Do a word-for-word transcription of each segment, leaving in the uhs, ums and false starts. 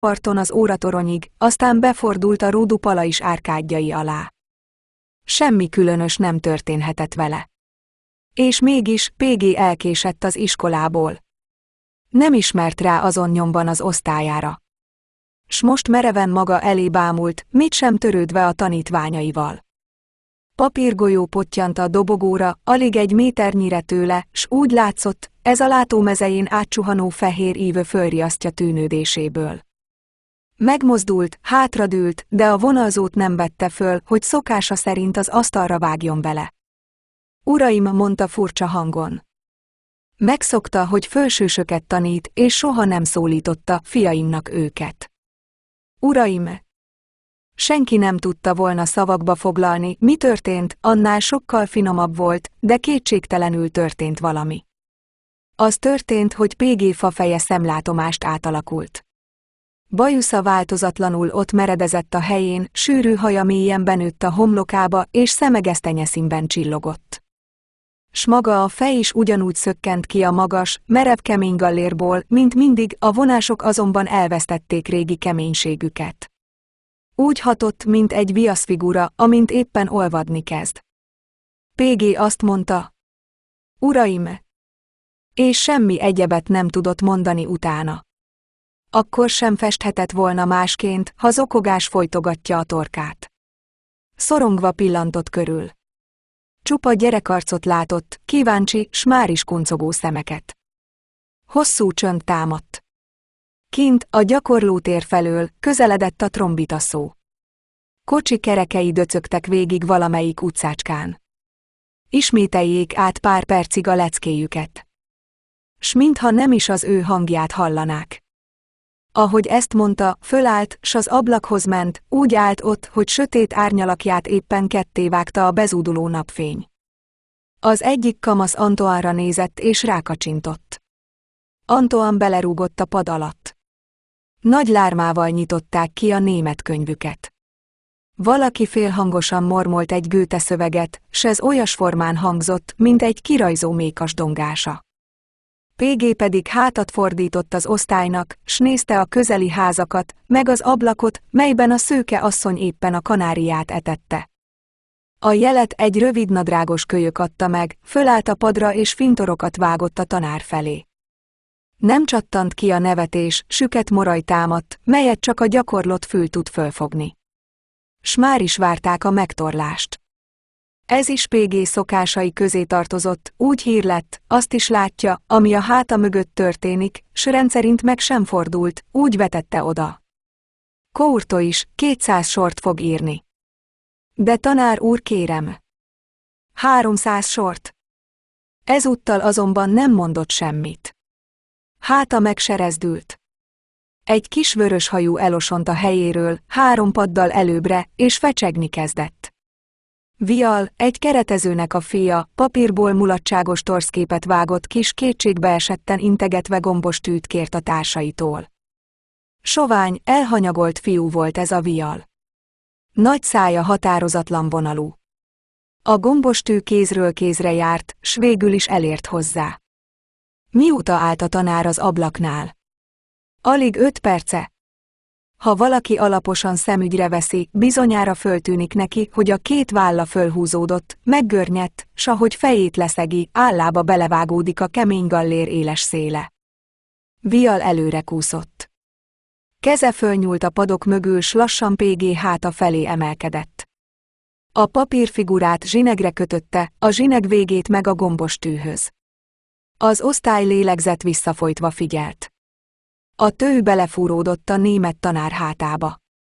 parton az óratoronyig, aztán befordult a Ródu Palais árkádjai alá. Semmi különös nem történhetett vele. És mégis pé gé elkésett az iskolából. Nem ismert rá azon nyomban az osztályára. S most mereven maga elé bámult, mit sem törődve a tanítványaival. Papírgolyó pottyant a dobogóra, alig egy méternyire tőle, s úgy látszott, ez a látómezején átsuhanó fehér ívő fölriasztja tűnődéséből. Megmozdult, hátradőlt, de a vonalzót nem vette föl, hogy szokása szerint az asztalra vágjon bele. Uraim, mondta furcsa hangon. Megszokta, hogy fölsősöket tanít, és soha nem szólította fiaimnak őket. Uraim! Senki nem tudta volna szavakba foglalni, mi történt, annál sokkal finomabb volt, de kétségtelenül történt valami. Az történt, hogy pé gé fafeje szemlátomást átalakult. Bajusza változatlanul ott meredezett a helyén, sűrű haja mélyen benőtt a homlokába, és szeme gesztenyeszínben csillogott. S maga a fej is ugyanúgy szökkent ki a magas, merev kemény gallérból, mint mindig, a vonások azonban elvesztették régi keménységüket. Úgy hatott, mint egy viaszfigura, amint éppen olvadni kezd. pé gé azt mondta. Uraim! És semmi egyebet nem tudott mondani utána. Akkor sem festhetett volna másként, ha zokogás folytogatja a torkát. Szorongva pillantott körül. Csupa gyerekarcot látott, kíváncsi, s már is kuncogó szemeket. Hosszú csönd támadt. Kint, a gyakorlótér felől, közeledett a trombita szó. Kocsi kerekei döcögtek végig valamelyik utcácskán. Ismételjék át pár percig a leckéjüket. S mintha nem is az ő hangját hallanák. Ahogy ezt mondta, fölállt, s az ablakhoz ment, úgy állt ott, hogy sötét árnyalakját éppen ketté vágta a bezúduló napfény. Az egyik kamasz Antoine-ra nézett és rákacsintott. Antoine belerúgott a pad alatt. Nagy lármával nyitották ki a német könyvüket. Valaki félhangosan mormolt egy Goethe szöveget, s ez olyas formán hangzott, mint egy kirajzó mékas dongása. pé gé pedig hátat fordított az osztálynak, s nézte a közeli házakat, meg az ablakot, melyben a szőke asszony éppen a kanáriát etette. A jelet egy rövidnadrágos kölyök adta meg, fölállt a padra és fintorokat vágott a tanár felé. Nem csattant ki a nevetés, süket moraj támadt, melyet csak a gyakorlott fül tud fölfogni. S már is várták a megtorlást. Ez is pé gé szokásai közé tartozott, úgy hír lett, azt is látja, ami a háta mögött történik, s rendszerint meg sem fordult, úgy vetette oda. Courto is kétszáz sort fog írni. De tanár úr, kérem. háromszáz sort. Ezúttal azonban nem mondott semmit. Háta megserezdült. Egy kis vöröshajú elosont a helyéről, három paddal előbbre, és fecsegni kezdett. Vial, egy keretezőnek a fia, papírból mulatságos torszképet vágott kis kétségbeesetten integetve gombos tűt kért a társaitól. Sovány, elhanyagolt fiú volt ez a Vial. Nagy szája határozatlan vonalú. A gombos tű kézről kézre járt, s végül is elért hozzá. Mióta állt a tanár az ablaknál? Alig öt perce. Ha valaki alaposan szemügyre veszi, bizonyára föltűnik neki, hogy a két válla fölhúzódott, meggörnyedt, s ahogy fejét leszegi, állába belevágódik a kemény gallér éles széle. Vial előre kúszott. Keze fölnyúlt a padok mögül, s lassan pé gé háta felé emelkedett. A papírfigurát zsinegre kötötte, a zsineg végét meg a gombos tűhöz. Az osztály lélegzett visszafolytva figyelt. A tő belefúródott a német tanár hátába.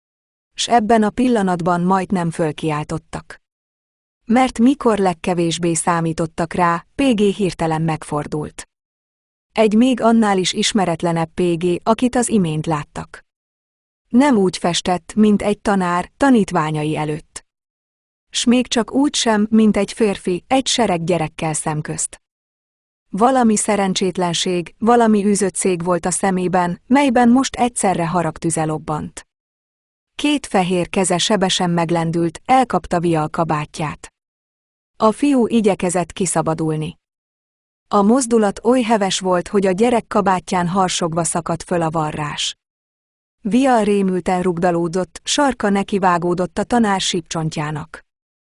S ebben a pillanatban majdnem fölkiáltottak. Mert mikor legkevésbé számítottak rá, pé gé hirtelen megfordult. Egy még annál is ismeretlenebb pé gé, akit az imént láttak. Nem úgy festett, mint egy tanár, tanítványai előtt. S még csak úgy sem, mint egy férfi, egy sereg gyerekkel szemközt. Valami szerencsétlenség, valami űzött szég volt a szemében, melyben most egyszerre haragtüze lobbant. Két fehér keze sebesen meglendült, elkapta Vial kabátját. A fiú igyekezett kiszabadulni. A mozdulat oly heves volt, hogy a gyerek kabátján harsogva szakadt föl a varrás. Vial rémülten rugdalódott, sarka nekivágódott a tanár sípcsontjának.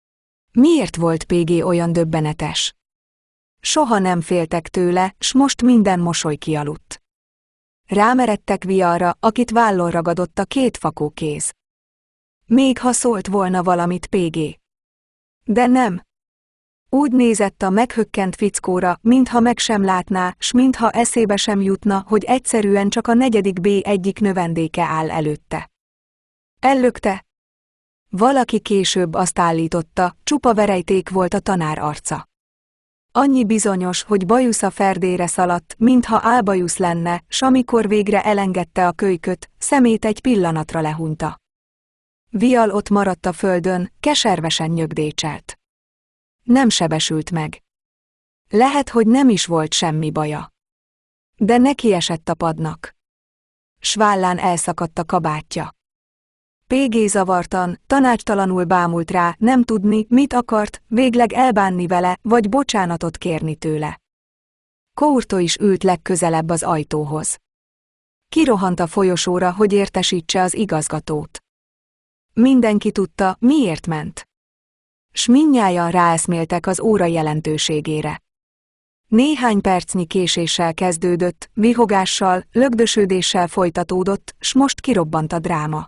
Miért volt pé gé olyan döbbenetes? Soha nem féltek tőle, s most minden mosoly kialudt. Rámeredtek Vialra, akit vállon ragadott a két fakó kéz. Még ha szólt volna valamit pé gé. De nem. Úgy nézett a meghökkent fickóra, mintha meg sem látná, s mintha eszébe sem jutna, hogy egyszerűen csak a negyedik bé egyik növendéke áll előtte. Ellökte. Valaki később azt állította, csupa verejték volt a tanár arca. Annyi bizonyos, hogy bajusza ferdére szaladt, mintha álbajusz lenne, s amikor végre elengedte a kölyköt, szemét egy pillanatra lehunta. Vial ott maradt a földön, keservesen nyögdécselt. Nem sebesült meg. Lehet, hogy nem is volt semmi baja. De neki esett a padnak. S vállán elszakadt a kabátja. pé gé zavartan, tanácstalanul bámult rá, nem tudni, mit akart, végleg elbánni vele, vagy bocsánatot kérni tőle. Courtois is ült legközelebb az ajtóhoz. Kirohant a folyosóra, hogy értesítse az igazgatót. Mindenki tudta, miért ment. S mindnyájan ráeszméltek az óra jelentőségére. Néhány percnyi késéssel kezdődött, vihogással, lögdösödéssel folytatódott, s most kirobbant a dráma.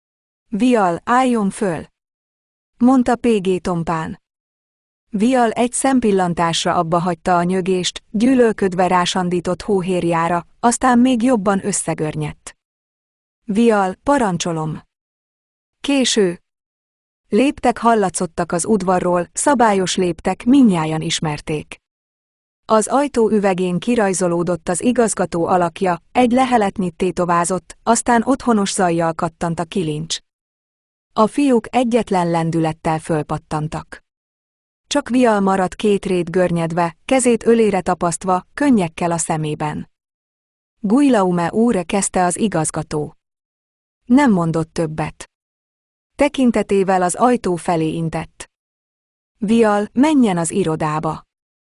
Vial, álljon föl! Mondta pé gé tompán. Vial egy szempillantásra abba hagyta a nyögést, gyűlölködve rásandított hóhérjára, aztán még jobban összegörnyedt. Vial, parancsolom! Késő! Léptek hallatszottak az udvarról, szabályos léptek, mindnyájan ismerték. Az ajtó üvegén kirajzolódott az igazgató alakja, egy leheletnyit tétovázott, aztán otthonos zajjal kattant a kilincs. A fiúk egyetlen lendülettel fölpattantak. Csak Vial maradt két rét görnyedve, kezét ölére tapasztva, könnyekkel a szemében. Guillaume úr, kezdte az igazgató. Nem mondott többet. Tekintetével az ajtó felé intett. Vial, menjen az irodába.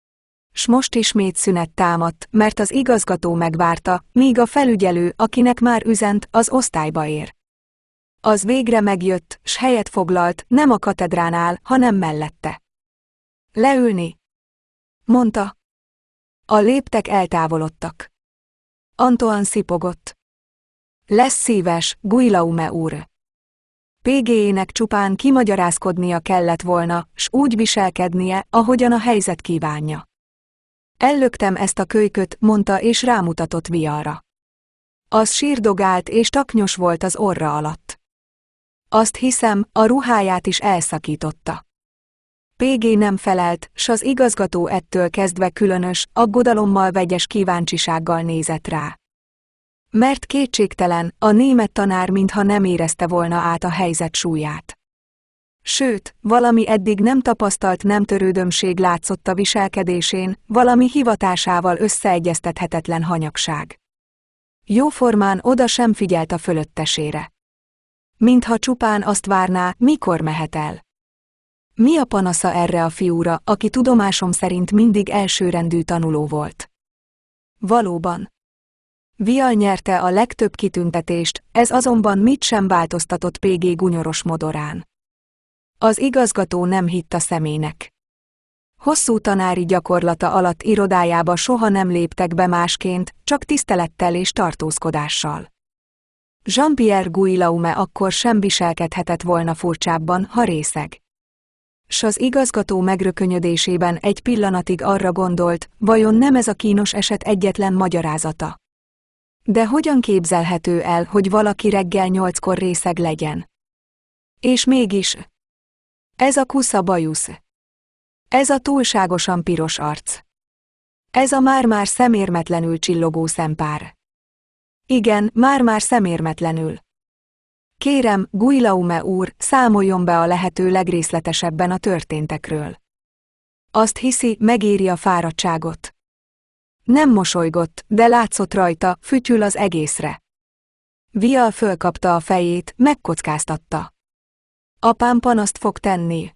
S most ismét szünet támadt, mert az igazgató megvárta, míg a felügyelő, akinek már üzent, az osztályba ér. Az végre megjött, s helyet foglalt, nem a katedránál, hanem mellette. Leülni? Mondta. A léptek eltávolodtak. Antoine szipogott. Lesz szíves, Guillaume úr. pé gé-ének csupán kimagyarázkodnia kellett volna, s úgy viselkednie, ahogyan a helyzet kívánja. Ellöktem ezt a kölyköt, mondta és rámutatott Vialra. Az sírdogált és taknyos volt az orra alatt. Azt hiszem, a ruháját is elszakította. pé gé nem felelt, s az igazgató ettől kezdve különös, aggodalommal vegyes kíváncsisággal nézett rá. Mert kétségtelen, a német tanár mintha nem érezte volna át a helyzet súlyát. Sőt, valami eddig nem tapasztalt nemtörődömség látszott a viselkedésén, valami hivatásával összeegyeztethetetlen hanyagság. Jóformán oda sem figyelt a fölöttesére. Mintha csupán azt várná, mikor mehet el. Mi a panasza erre a fiúra, aki tudomásom szerint mindig elsőrendű tanuló volt? Valóban. Vial nyerte a legtöbb kitüntetést, ez azonban mit sem változtatott pé gé gunyoros modorán. Az igazgató nem hitt a szemének. Hosszú tanári gyakorlata alatt irodájába soha nem léptek be másként, csak tisztelettel és tartózkodással. Jean-Pierre Guillaume akkor sem viselkedhetett volna furcsábban, ha részeg. S az igazgató megrökönyödésében egy pillanatig arra gondolt, vajon nem ez a kínos eset egyetlen magyarázata. De hogyan képzelhető el, hogy valaki reggel nyolckor részeg legyen? És mégis... Ez a kusza bajusz. Ez a túlságosan piros arc. Ez a már-már szemérmetlenül csillogó szempár. Igen, már-már szemérmetlenül. Kérem, Guillaume úr, számoljon be a lehető legrészletesebben a történtekről. Azt hiszi, megéri a fáradtságot. Nem mosolygott, de látszott rajta, fütyül az egészre. Vial fölkapta a fejét, megkockáztatta. Apám panaszt fog tenni.